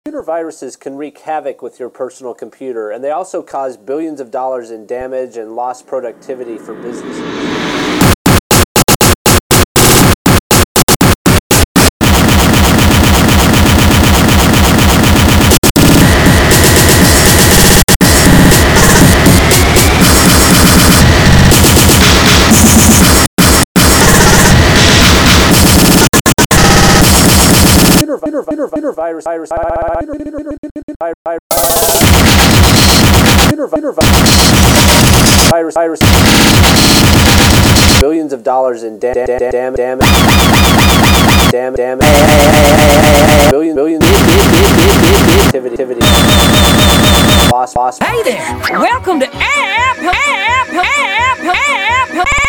Computer viruses can wreak havoc with your personal computer, and they also cause billions of dollars in damage and lost productivity for businesses. Virus billions of dollars in damage billion activity loss. Hey there, welcome to App.